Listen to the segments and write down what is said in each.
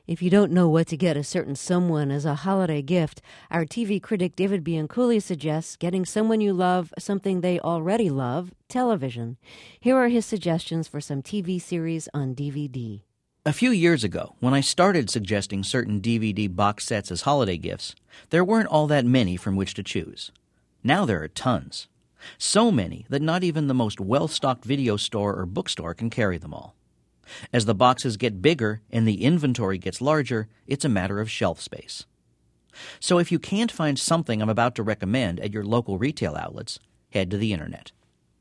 If you don't know what to get a certain someone as a holiday gift, our TV critic David Bianculli suggests getting someone you love something they already love, television. Here are his suggestions for some TV series on DVD. A few years ago, when I started suggesting certain DVD box sets as holiday gifts, there weren't all that many from which to choose. Now there are tons. So many that not even the most well-stocked video store or bookstore can carry them all. As the boxes get bigger and the inventory gets larger, it's a matter of shelf space. So if you can't find something I'm about to recommend at your local retail outlets, head to the internet.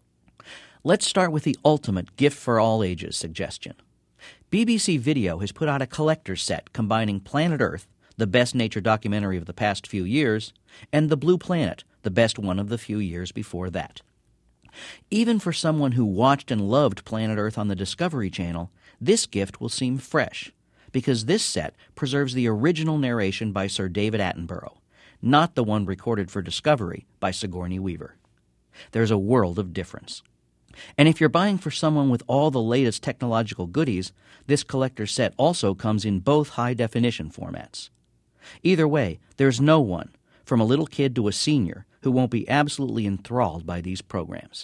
Let's start with the ultimate gift for all ages suggestion. BBC Video has put out a collector's set combining Planet Earth, the best nature documentary of the past few years, and The Blue Planet, the best one of the few years before that. Even for someone who watched and loved Planet Earth on the Discovery Channel, this gift will seem fresh, because this set preserves the original narration by Sir David Attenborough, not the one recorded for Discovery by Sigourney Weaver. There's a world of difference. And if you're buying for someone with all the latest technological goodies, this collector's set also comes in both high-definition formats. Either way, there's no one, from a little kid to a senior, who won't be absolutely enthralled by these programs.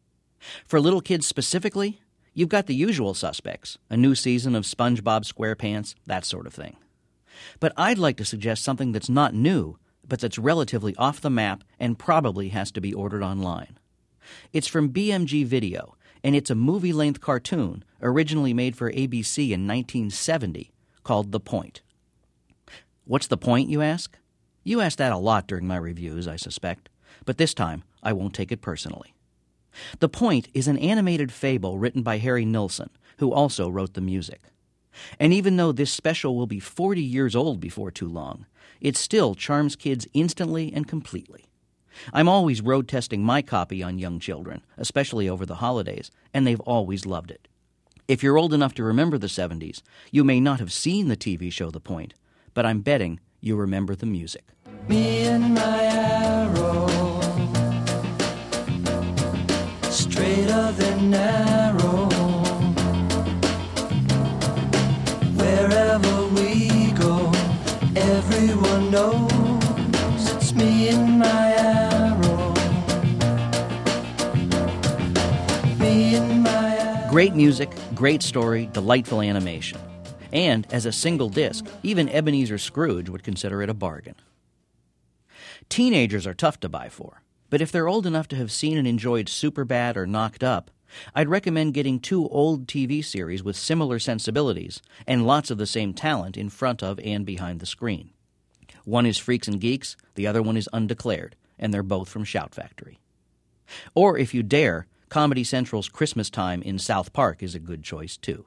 For little kids specifically, you've got the usual suspects, a new season of SpongeBob SquarePants, that sort of thing. But I'd like to suggest something that's not new, but that's relatively off the map and probably has to be ordered online. It's from BMG Video, and it's a movie-length cartoon originally made for ABC in 1970 called The Point. What's the point, you ask? You ask that a lot during my reviews, I suspect, but this time I won't take it personally. The Point is an animated fable written by Harry Nilsson, who also wrote the music. And even though this special will be 40 years old before too long, it still charms kids instantly and completely. I'm always road testing my copy on young children, especially over the holidays, and they've always loved it. If you're old enough to remember the 70s, you may not have seen the TV show The Point, but I'm betting you remember the music. Me and my arrow, straighter than narrow. Wherever we go, everyone knows it's me and my arrow. Me and my arrow. Great music, great story, delightful animation. And as a single disc, even Ebenezer Scrooge would consider it a bargain. Teenagers are tough to buy for, but if they're old enough to have seen and enjoyed Superbad or Knocked Up, I'd recommend getting two old TV series with similar sensibilities and lots of the same talent in front of and behind the screen. One is Freaks and Geeks, the other one is Undeclared, and they're both from Shout Factory. Or, if you dare, Comedy Central's Christmas Time in South Park is a good choice, too.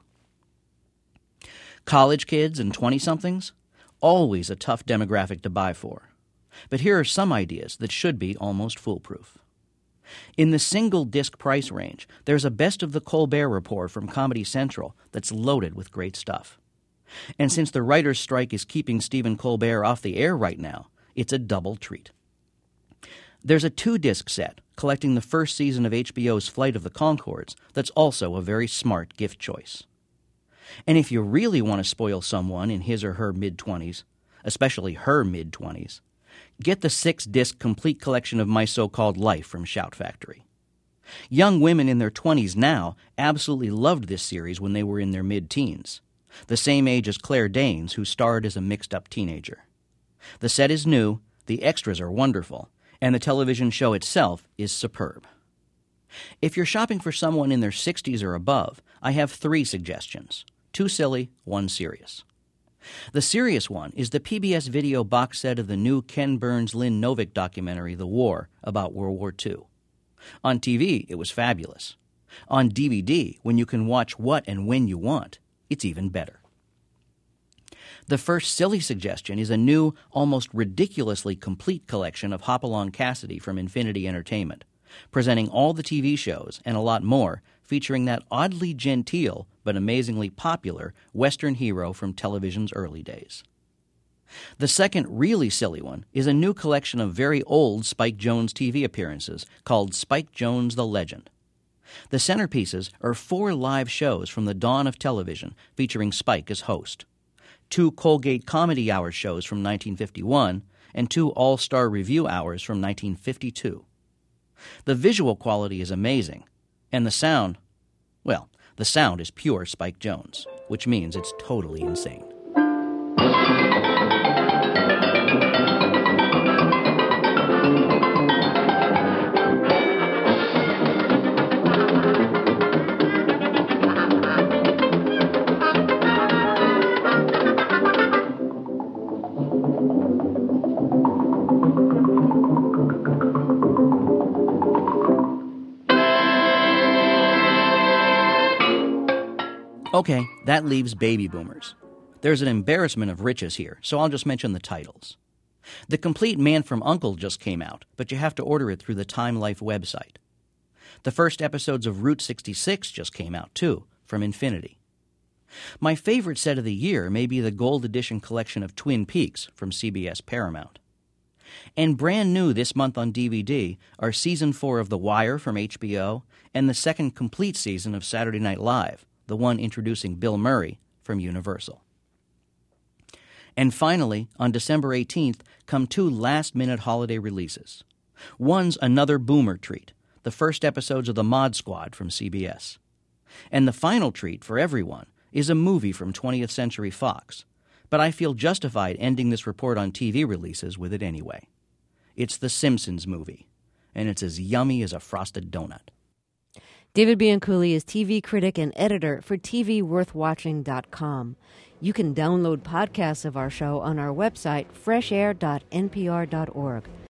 College kids and 20-somethings? Always a tough demographic to buy for. But here are some ideas that should be almost foolproof. In the single-disc price range, there's a Best of the Colbert Report from Comedy Central that's loaded with great stuff. And since the writer's strike is keeping Stephen Colbert off the air right now, it's a double treat. There's a 2-disc set collecting the first season of HBO's Flight of the Conchords that's also a very smart gift choice. And if you really want to spoil someone in his or her mid-20s, especially her mid-20s, get the 6-disc complete collection of My So-Called Life from Shout Factory. Young women in their 20s now absolutely loved this series when they were in their mid-teens, the same age as Claire Danes, who starred as a mixed-up teenager. The set is new, the extras are wonderful, and the television show itself is superb. If you're shopping for someone in their 60s or above, I have 3 suggestions. 2 silly, 1 serious. The serious one is the PBS Video box set of the new Ken Burns-Lynn Novick documentary, The War, about World War II. On TV, it was fabulous. On DVD, when you can watch what and when you want, it's even better. The first silly suggestion is a new, almost ridiculously complete collection of Hopalong Cassidy from Infinity Entertainment, presenting all the TV shows and a lot more, featuring that oddly genteel but amazingly popular Western hero from television's early days. The second really silly one is a new collection of very old Spike Jones TV appearances called Spike Jones the Legend. The centerpieces are 4 live shows from the dawn of television featuring Spike as host. 2 Colgate Comedy Hour shows from 1951, and 2 All-Star Review Hours from 1952. The visual quality is amazing, and the sound, well, the sound is pure Spike Jones, which means it's totally insane. Okay, that leaves baby boomers. There's an embarrassment of riches here, so I'll just mention the titles. The complete Man from U.N.C.L.E. just came out, but you have to order it through the Time Life website. The first episodes of Route 66 just came out, too, from Infinity. My favorite set of the year may be the Gold Edition collection of Twin Peaks from CBS Paramount. And brand new this month on DVD are Season 4 of The Wire from HBO and the second complete season of Saturday Night Live, the one introducing Bill Murray from Universal. And finally, on December 18th, come 2 last-minute holiday releases. One's another boomer treat, the first episodes of The Mod Squad from CBS. And the final treat for everyone is a movie from 20th Century Fox, but I feel justified ending this report on TV releases with it anyway. It's The Simpsons movie, and it's as yummy as a frosted donut. David Bianculli is TV critic and editor for TVWorthWatching.com. You can download podcasts of our show on our website, freshair.npr.org.